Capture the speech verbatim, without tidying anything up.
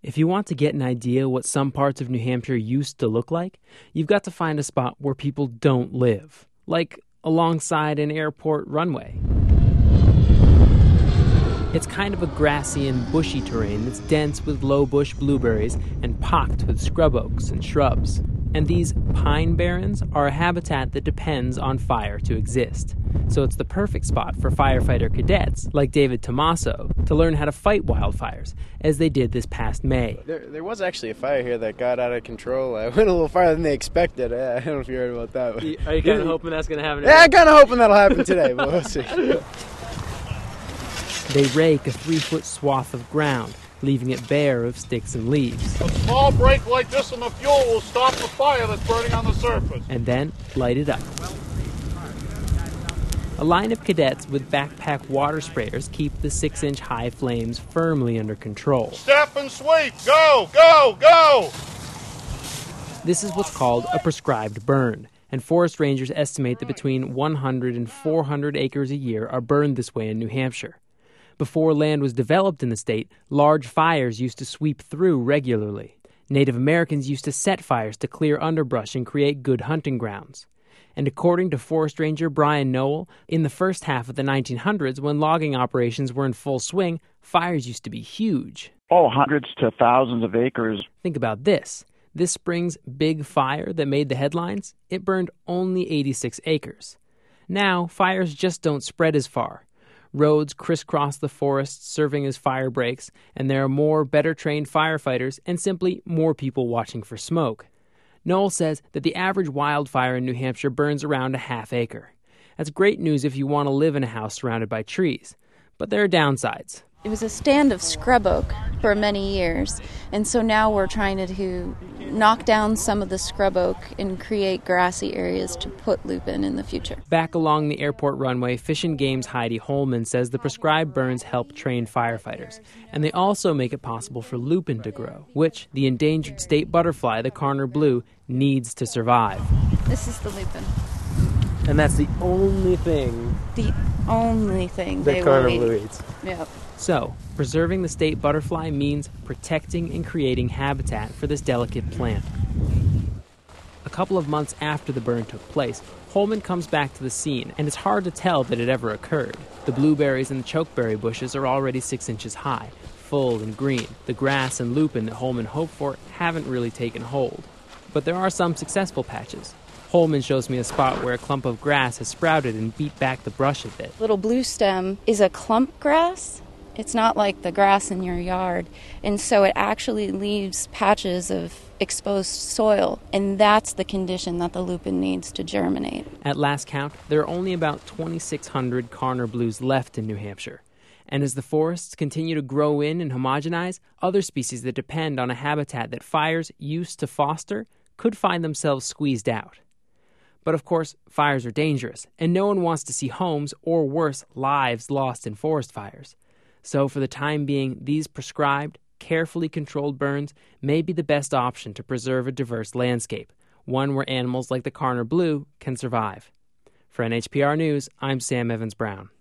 If you want to get an idea what some parts of New Hampshire used to look like, you've got to find a spot where people don't live, like alongside an airport runway. It's kind of a grassy and bushy terrain that's dense with low bush blueberries and pocked with scrub oaks and shrubs. And these pine barrens are a habitat that depends on fire to exist. So it's the perfect spot for firefighter cadets like David Tomaso to learn how to fight wildfires, as they did this past May. There, there was actually a fire here that got out of control. I went a little farther than they expected. I don't know if you heard about that. Are you kind of hoping that's going to happen? Yeah, I'm kind of hoping that'll happen today, but we'll see. They rake a three-foot swath of ground, leaving it bare of sticks and leaves. A small break like this in the fuel will stop the fire that's burning on the surface. And then light it up. A line of cadets with backpack water sprayers keep the six-inch high flames firmly under control. Step and sweep! Go! Go! Go! This is what's called a prescribed burn, and forest rangers estimate that between one hundred and four hundred acres a year are burned this way in New Hampshire. Before land was developed in the state, large fires used to sweep through regularly. Native Americans used to set fires to clear underbrush and create good hunting grounds. And according to forest ranger Brian Noel, in the first half of the nineteen hundreds, when logging operations were in full swing, fires used to be huge. Oh, hundreds to thousands of acres. Think about this. This spring's big fire that made the headlines, it burned only eighty-six acres. Now, fires just don't spread as far. Roads crisscross the forests serving as fire breaks, and there are more better-trained firefighters and simply more people watching for smoke. Noel says that the average wildfire in New Hampshire burns around a half acre. That's great news if you want to live in a house surrounded by trees. But there are downsides. It was a stand of scrub oak for many years, and so now we're trying to, to knock down some of the scrub oak and create grassy areas to put lupin in the future. Back along the airport runway, Fish and Game's Heidi Holman says the prescribed burns help train firefighters, and they also make it possible for lupin to grow, which the endangered state butterfly, the Karner blue, needs to survive. This is the lupin. And that's the only thing The only thing that they Karner will blue eat. eats. Yep. So, preserving the state butterfly means protecting and creating habitat for this delicate plant. A couple of months after the burn took place, Holman comes back to the scene, and it's hard to tell that it ever occurred. The blueberries and the chokeberry bushes are already six inches high, full and green. The grass and lupin that Holman hoped for haven't really taken hold. But there are some successful patches. Holman shows me a spot where a clump of grass has sprouted and beat back the brush a bit. Little blue stem is a clump grass. It's not like the grass in your yard. And so it actually leaves patches of exposed soil. And that's the condition that the lupin needs to germinate. At last count, there are only about twenty-six hundred Karner blues left in New Hampshire. And as the forests continue to grow in and homogenize, other species that depend on a habitat that fires used to foster could find themselves squeezed out. But of course, fires are dangerous, and no one wants to see homes, or worse, lives lost in forest fires. So for the time being, these prescribed, carefully controlled burns may be the best option to preserve a diverse landscape, one where animals like the Karner blue can survive. For N H P R News, I'm Sam Evans-Brown.